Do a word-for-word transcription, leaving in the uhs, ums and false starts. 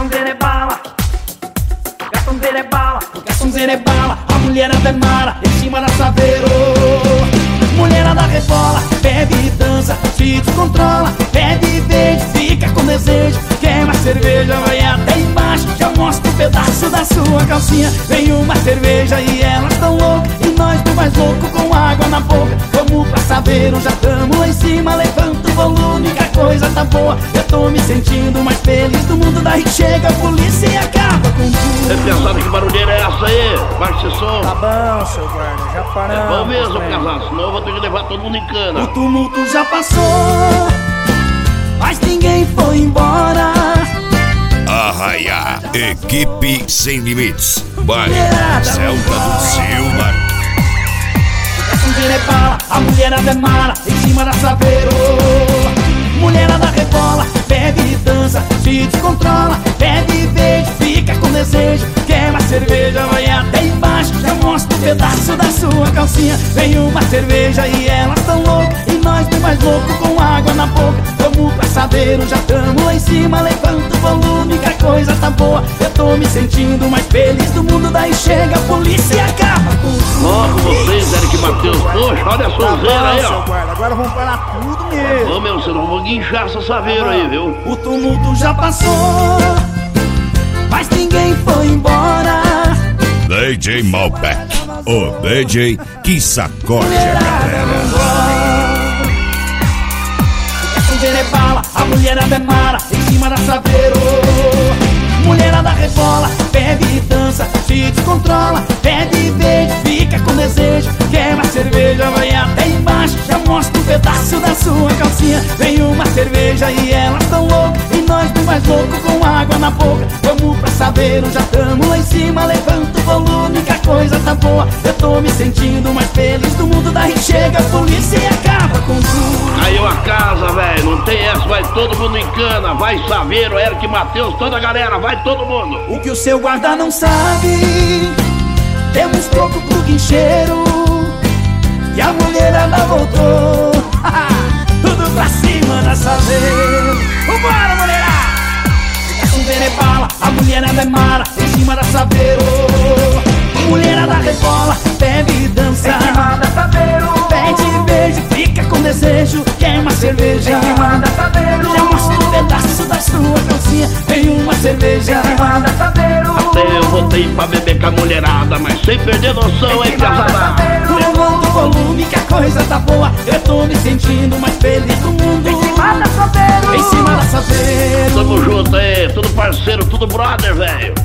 garçomzeira é bala, garçomzeira é bala, garçomzeira é bala. A mulherada é mala, em cima da saveiro. Mulherada rebola, bebe e dança, se descontrola, bebe e vende, fica com desejo. Quer uma cerveja, vai até embaixo, já mostra um pedaço da sua calcinha. Vem uma cerveja e elas tão loucas, e nós do mais louco com água na boca. Vamos pra Saveiro, já tamo lá em cima, levanta o volume que a coisa tá boa. Eu tô me sentindo mais feliz do mundo, daí chega a polícia e acaba com tudo. Você pensando que barulheira é essa aí? Baixa esse som. Tá bom, seu guarda, já paramos. É bom mesmo, casal, senão eu vou ter que levar todo mundo em cana. O tumulto já passou, mas ninguém foi embora. Arraia, equipe sem limites. Bairro Celta do Silva. A garçomzeira é bala, a mulherada é mala, em cima da Saveiro. Mulherada rebola, bebe e dança, se descontrola, bebe e beija, fica com desejo. Quer uma cerveja, vai até embaixo, já mostra um pedaço da sua calcinha. Vem uma cerveja e elas tão loucas, e nós bem mais louco com água na boca. Vamos pra Saveiro, já tamo lá em cima, levanta o volume que a coisa tá boa. Eu tô me sentindo mais feliz do mundo, daí chega a polícia e acaba com tudo. Logo vocês, Eric Matheus, poxa, olha a Tá sonzeira bom, aí, seu ó. guarda, agora vamos parar tudo mesmo. Ô meu, você não vou guinchar essa Saveiro aí, viu? O tumulto já passou, mas ninguém foi embora. D J Malbec, o D J que sacode a galera. A garçomzeira é bala, a mulherada é mala, em cima da Saveiro. Mulherada rebola, bebe e dança, se descontrola, bebe e beija, fica com desejo. Quer uma cerveja, vai até embaixo, já mostra um pedaço da sua calcinha. Vem uma cerveja e elas tão loucas, e nós do mais louco com água na boca. Vamos pra Saveiro, já tamo lá em cima, levanta o volume que a coisa tá boa. Eu tô me sentindo mais feliz do mundo, daí chega a polícia e acaba com tudo. Caiu a casa, velho, não tem essa, vai todo mundo em cana. Vai Saveiro, Eric Matheus, toda a galera, vai todo mundo. O que o seu guarda não sabe, temos troco pro guincheiro, e a mulherada voltou. Tudo pra cima da Saveiro. Vambora, mulherada! A garçomzeira é bala, a mulherada é mala, em cima da Saveiro. Mulherada rebola, bebe e dança, em cima da Saveiro. Pede e beijo, fica com desejo. Quer uma cerveja, em cima da Saveiro. Já mostra um pedaço da sua calcinha. Vem uma cerveja, em cima da Saveiro. Até eu voltei pra beber com a mulherada, mas sem perder noção, hein, casada? Levanta o volume que a coisa tá boa. Eu tô me sentindo mais feliz do mundo. Em cima da Saveiro, em cima da Saveiro. Tamo junto aí, tudo parceiro, tudo brother, velho.